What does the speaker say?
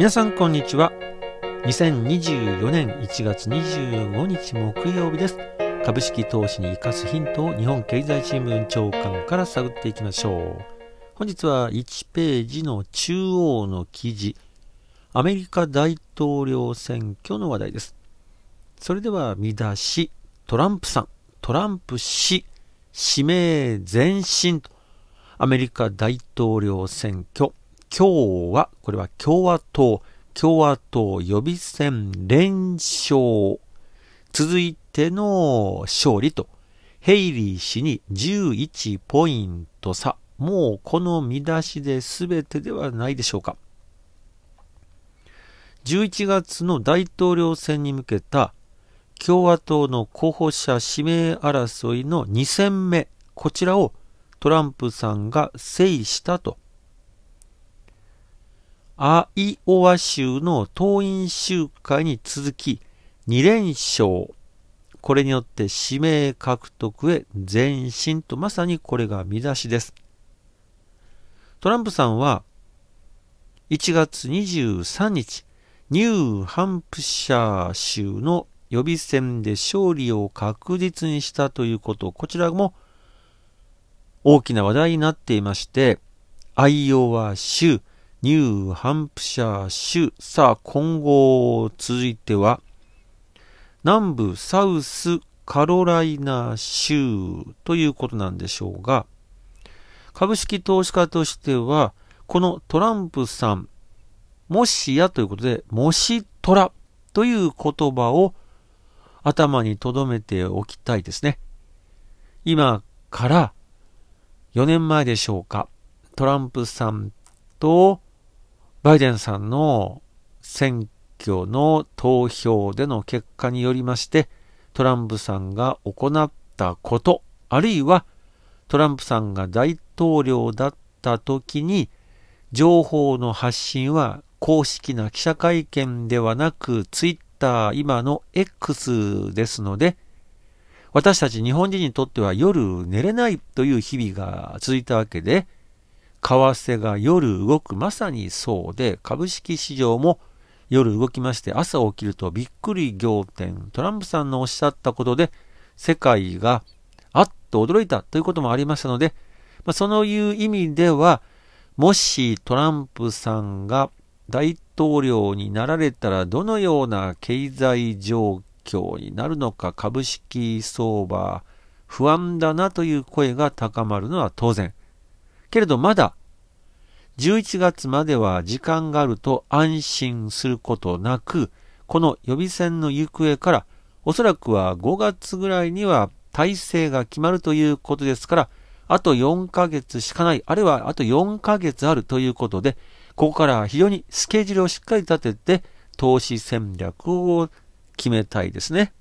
皆さんこんにちは。2024年1月25日木曜日です。株式投資に生かすヒントを日本経済新聞長官から探っていきましょう。本日は1ページの中央の記事、アメリカ大統領選挙の話題です。それでは見出し、トランプ氏指名前進と、アメリカ大統領選挙、今日はこれは共和党予備選連勝、続いての勝利と、ヘイリー氏に11ポイント差、もうこの見出しで全てではないでしょうか。11月の大統領選に向けた共和党の候補者指名争いの2戦目、こちらをトランプさんが制したと。アイオワ州の党員集会に続き2連勝。これによって指名獲得へ前進と、まさにこれが見出しです。トランプさんは1月23日、ニューハンプシャー州の予備選で勝利を確実にしたということ、こちらも大きな話題になっていまして、アイオワ州、ニューハンプシャー州、さあ今後続いては南部サウスカロライナ州ということなんでしょうが、株式投資家としてはこのトランプさん、もしやということで、もしトラという言葉を頭に留めておきたいですね。今から4年前でしょうか、トランプさんとバイデンさんの選挙の投票での結果によりまして、トランプさんが行ったこと、あるいはトランプさんが大統領だった時に情報の発信は公式な記者会見ではなくツイッター、今の X ですので、私たち日本人にとっては夜寝れないという日々が続いたわけで、為替が夜動く、まさにそうで、株式市場も夜動きまして、朝起きるとびっくり仰天、トランプさんのおっしゃったことで世界があっと驚いたということもありましたので、そういう意味では、もしトランプさんが大統領になられたらどのような経済状況になるのか、株式相場不安だなという声が高まるのは当然。けれどまだ11月までは時間があると安心することなく、この予備選の行方からおそらくは5月ぐらいには体制が決まるということですから、あと4ヶ月しかない、あるいはあと4ヶ月あるということで、ここから非常にスケジュールをしっかり立てて投資戦略を決めたいですね。